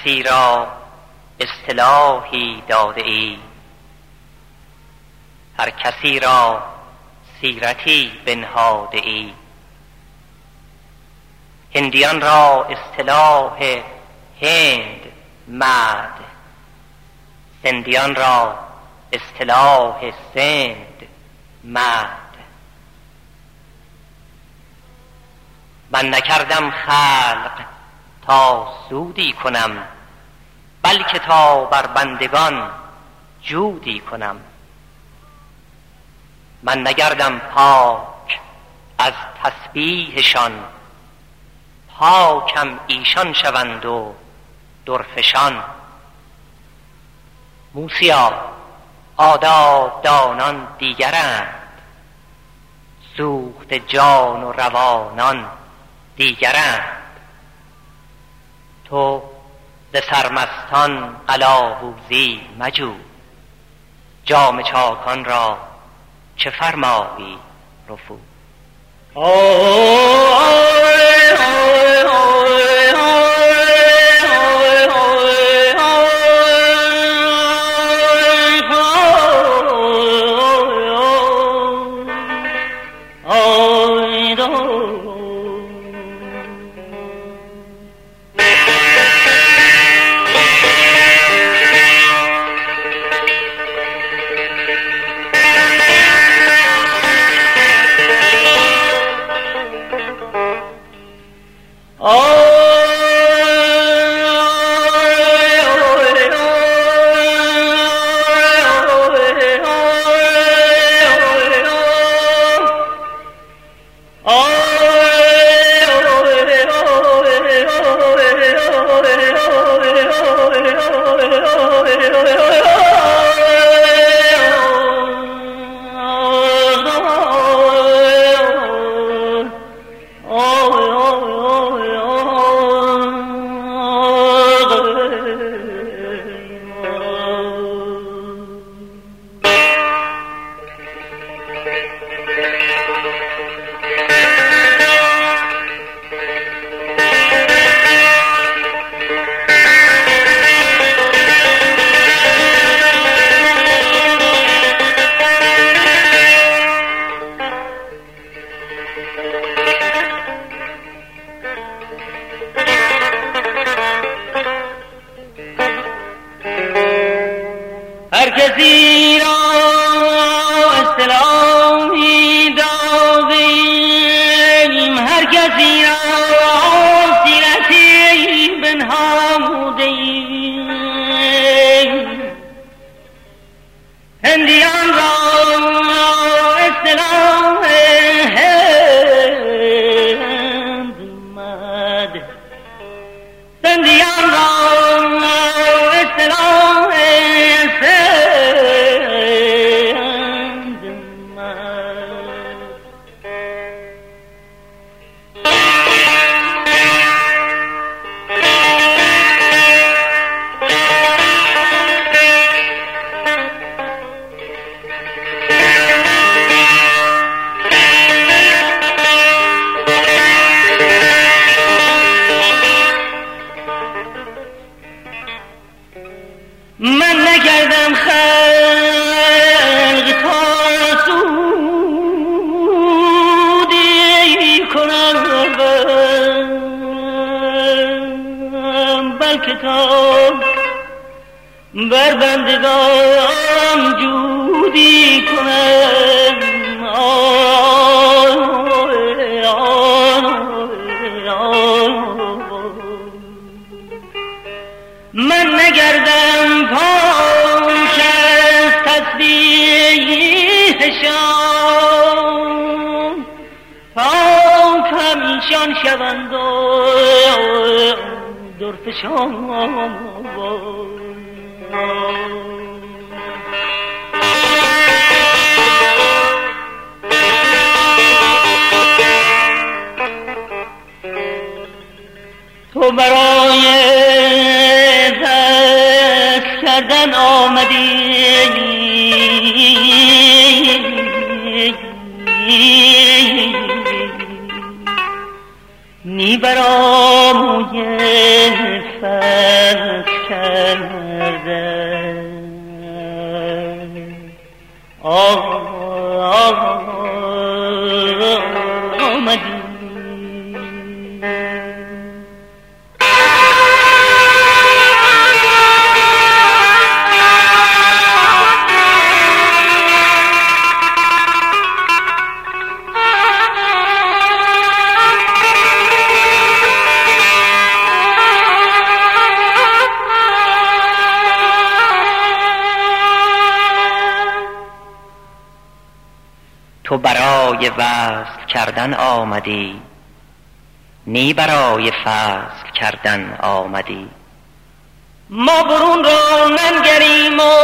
کسی را اصطلاحی داده ای، هر کسی را سیرتی بنهاده ای. هندیان را اصطلاح هند مرد، سندیان را اصطلاح سند مرد. من نکردم خلق تا سودی کنم، بلکه تا بر بندگان جودی کنم. من نگردم پاک از تسبیحشان، پاکم ایشان شوند و درفشان. موسیا آداب دانان دیگرند، سوخت جان و روانان دیگرند. تو ز سرمستان قلاووزی مجو، جام چاکان را چه فرمایی رفو. هر کسی را اصطلاحی دادیم، هر کسی را سیرتی بنهادیم. هندیان را اصطلاح هند مد، سندیان را اصطلاح من نکردم خلق تا سودی کنم، بلکه تا بر بندگان جودی کنم. من نگردم پاک از تسبیحشان، پاک همیشان شوند و درفشان. تو برای دست کردن آمدی، نی برای فرد آمدی. تو برای وصل کردن آمدی، نی برای فصل کردن آمدی. ما برون را ننگریم و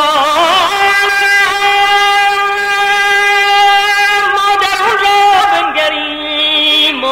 ما درون را بنگریم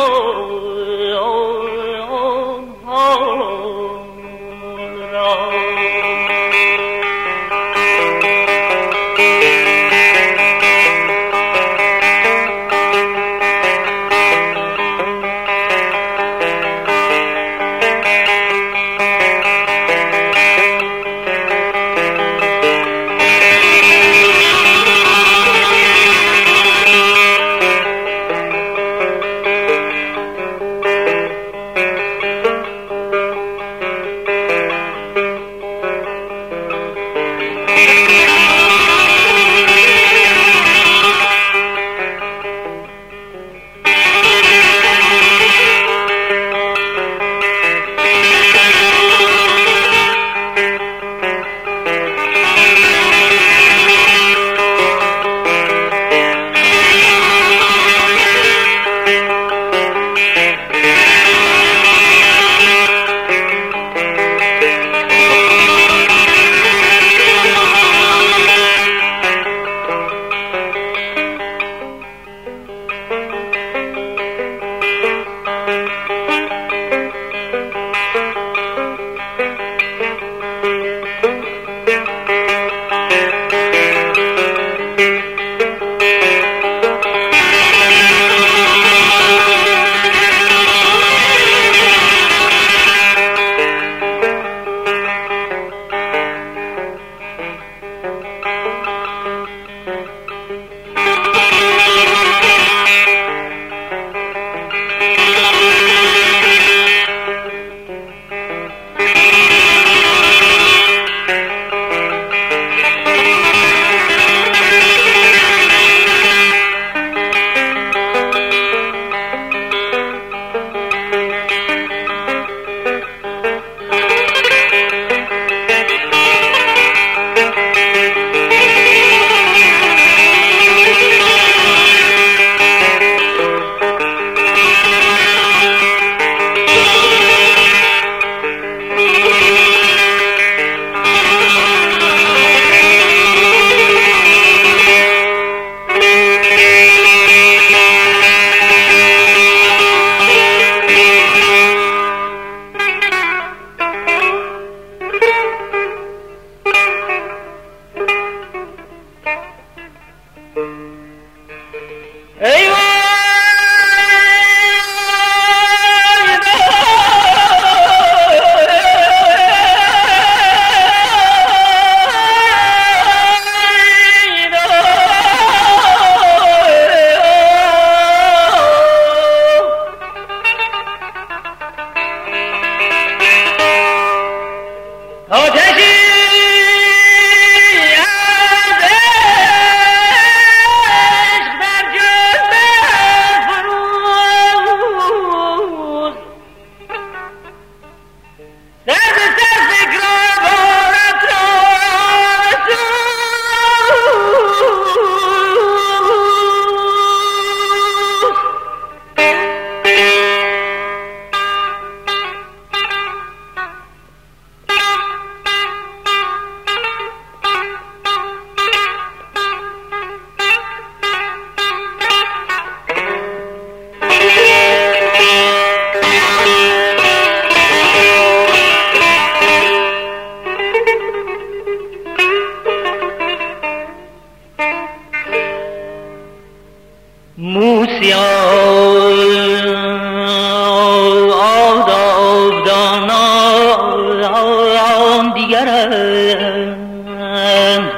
دیگر دیگرند،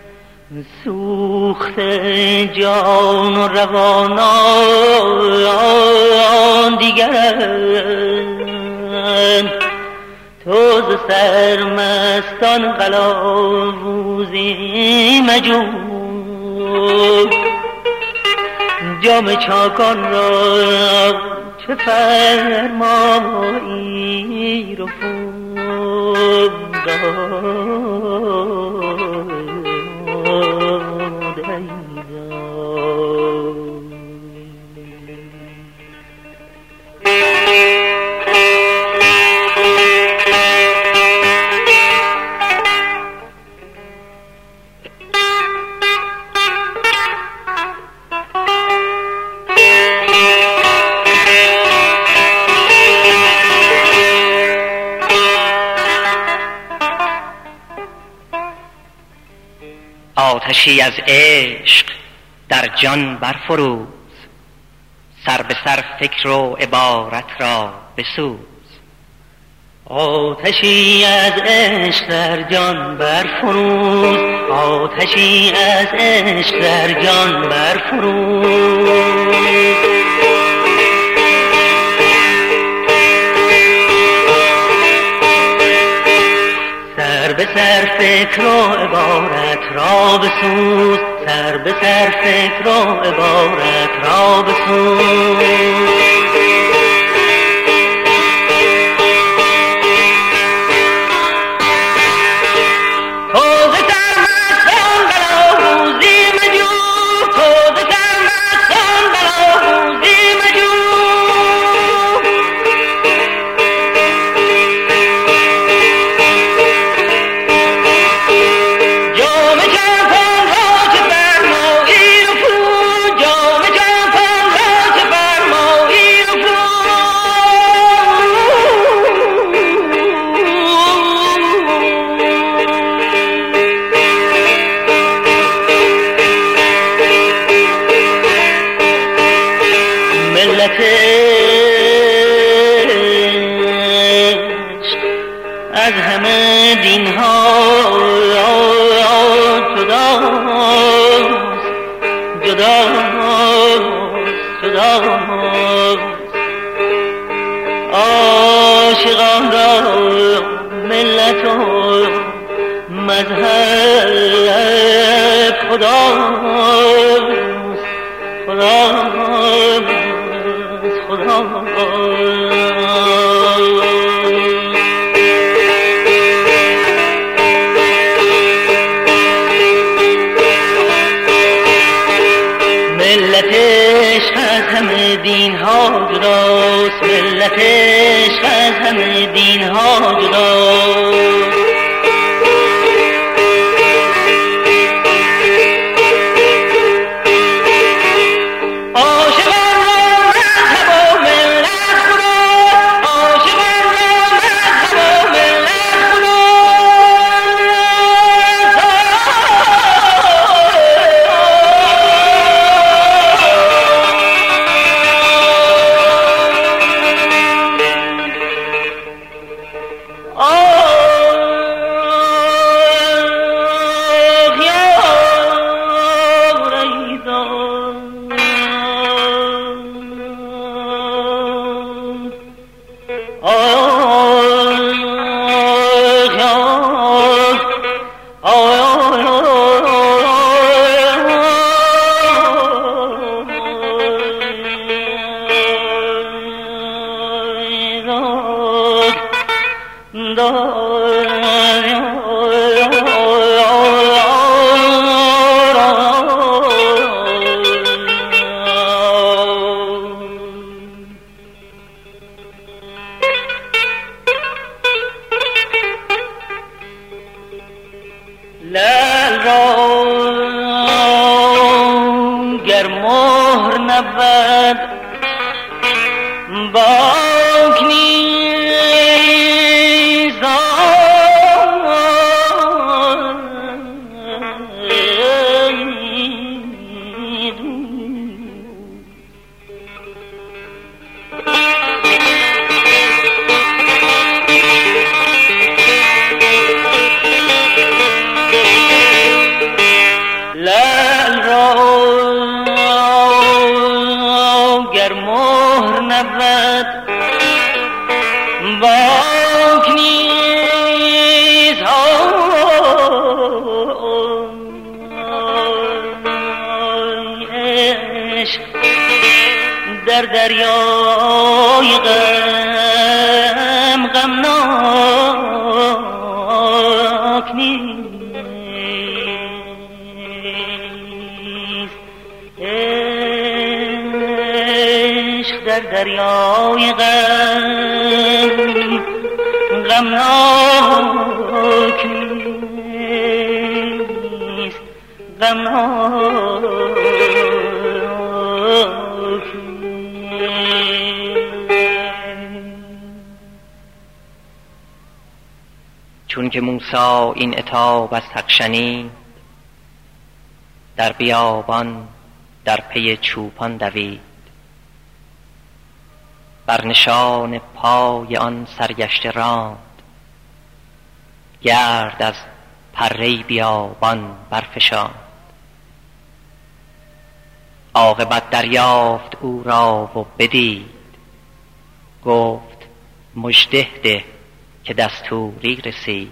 سوخت جان و روانان دیگرند. تو ز سرمستان قلاووزی مجو، جام چاکان را چه فرمایی رفود آتشی از عشق در جان برفروز، سر به سر فکر و عبارت را بسوز. آتشی از عشق در جان برفروز، آتشی از عشق در جان برفروز. سر به سر فکر و عبارت را بسوز، سر به سر فکر و عبارت را بسوز. از همه دین ها جداست. عاشقان را ملت و مذهب خداست، ملتش از همه دین ها جداست، ملتش از همه دین ها جداست. لعل را گر مهر نبود باک نیزاد در دریای غم غمناک نیست. عشق در دریای غم غمناک نیست، غمناک. چون که موسی این عتاب از حق شنید، در بیابان در پی چوپان دوید. بر نشان پای آن سرگشته راند، گرد از پره بیابان برفشاند. عاقبت دریافت او را و بدید، گفت مژده ده که دستوری رسید.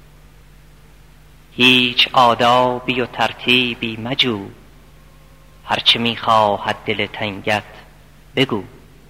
هیچ آدابی و ترتیبی مجو، هرچه میخواهد دل تنگت بگو.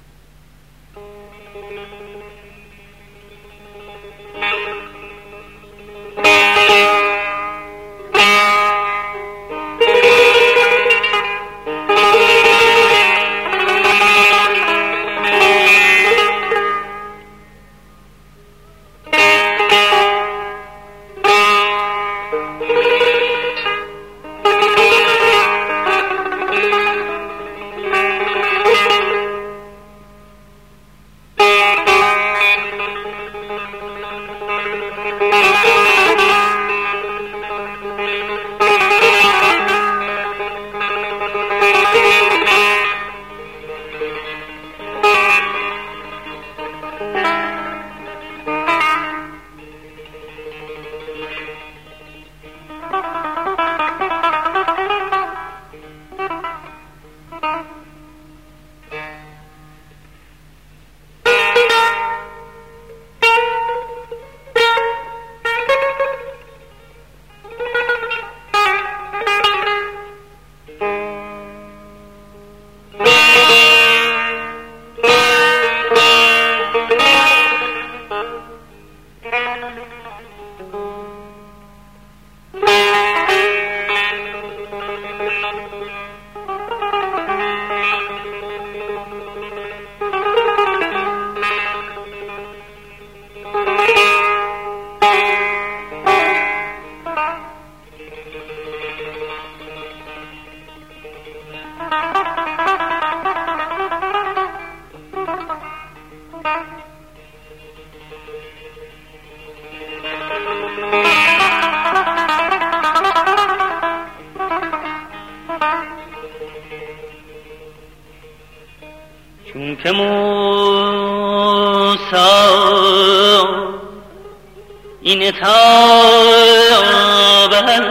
چون که موسی این عتاب از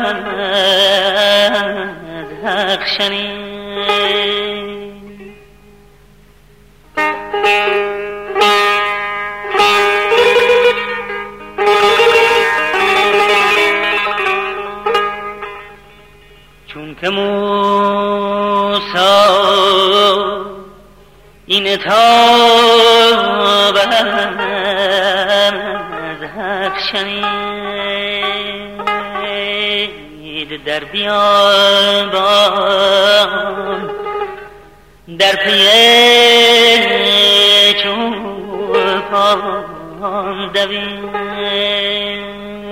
حق شنید، چون که موسی این عتاب از حق شنید، در بیابان در پی چوپان دوید.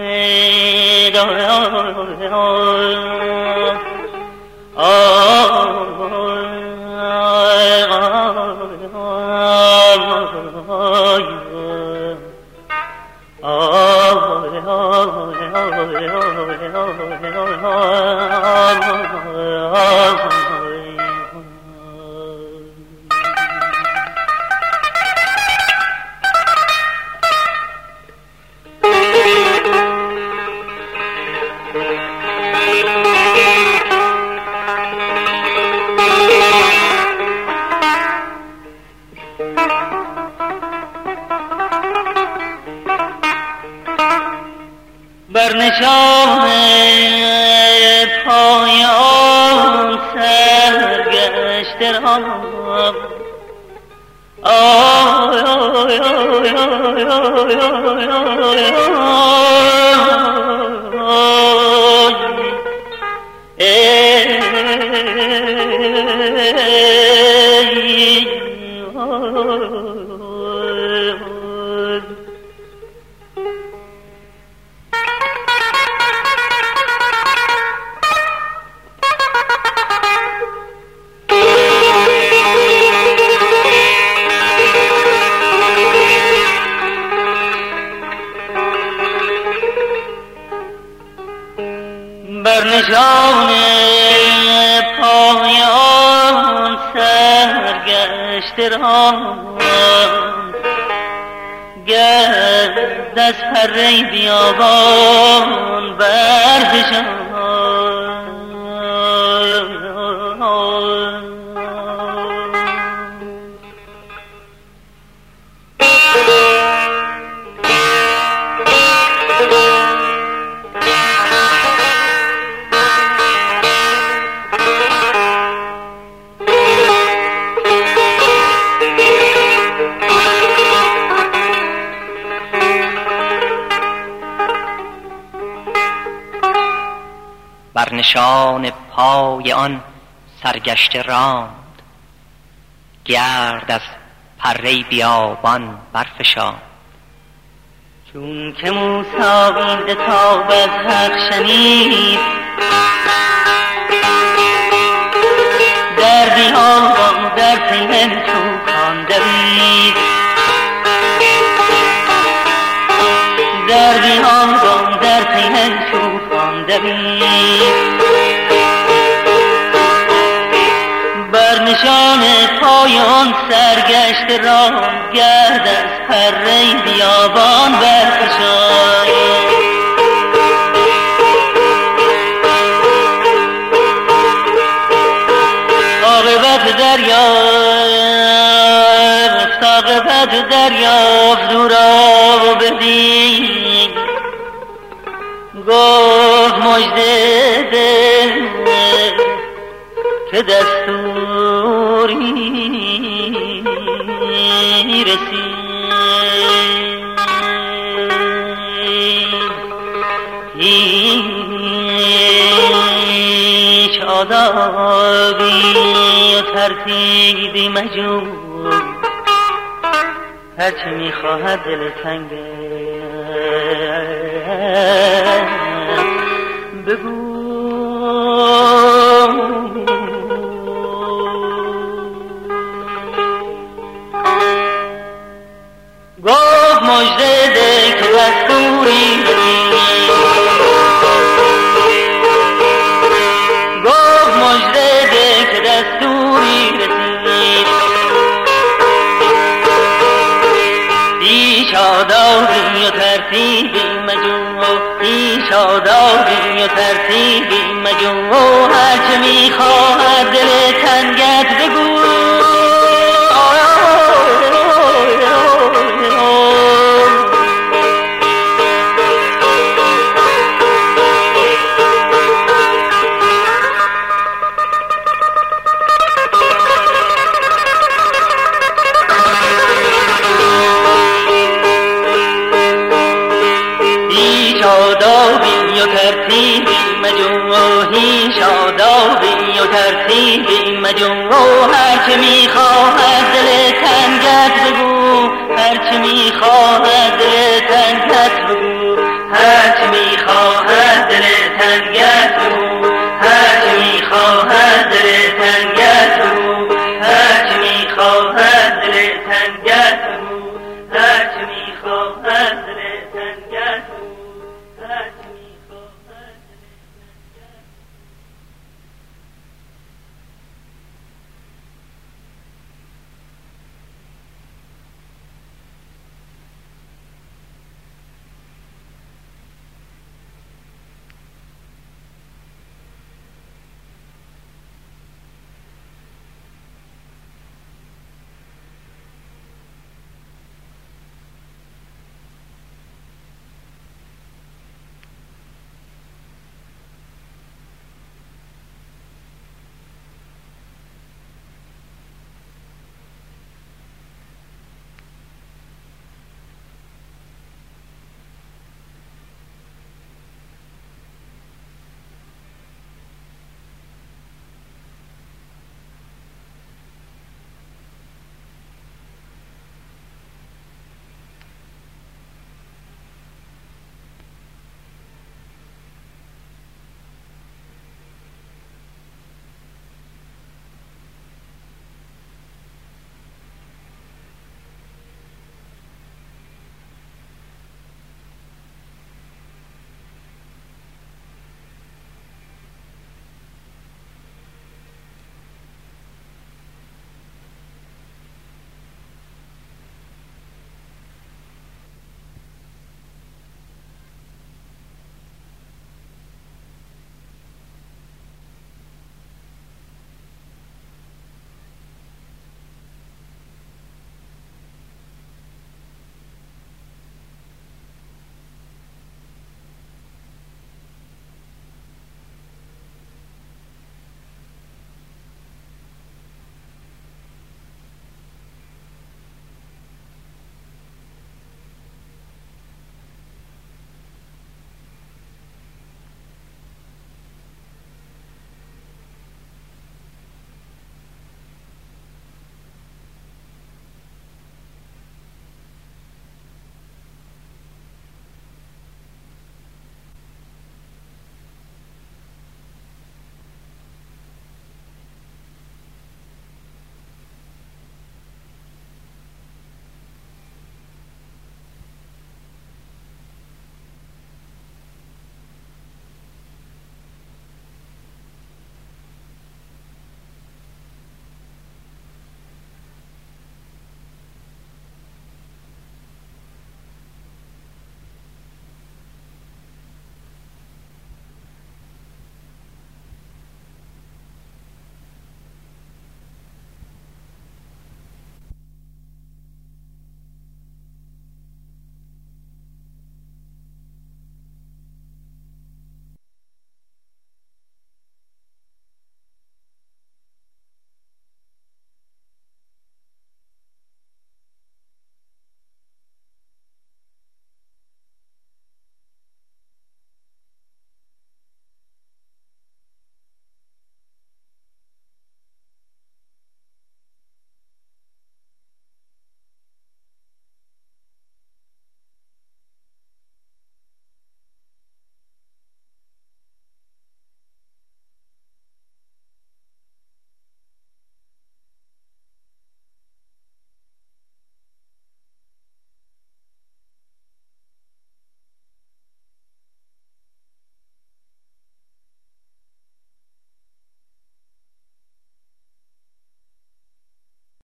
بر نشان پایان سر بر نشان پای آن سرگشته رام گرد از پره بیابان برفشان بر نشان پای آن سرگشته راند گرد از پره بیابان برفشاند. چون که موسی این عتاب از حق شنید در بیابان در پی طوفان دوید در بیابان در پی طوفان دوید بر نشان پای آن سرگشته راه گرد از پره بیابان برفشاند. عاقبت دریافت او را بدید گفت مژده ده که دستوری رسید هیچ آدابی و ترتیبی مجو هرچی میخواهد دل تنگه بگو گفت مژده ده که دستوری گفت مژده ده که دستوری رسید هیچ آدابی و ترتیبی مجو هیچ آدابی و ترتیبی مجو هرچه میخواهد دل تنگت بگو آدابی و ترتیبی مجو هیچ آدابی و ترتیبی مجو هرچه میخواهد دل تنگت بگو هرچه میخواهد دل تنگت بگو هرچه میخواهد دل تنگت بگو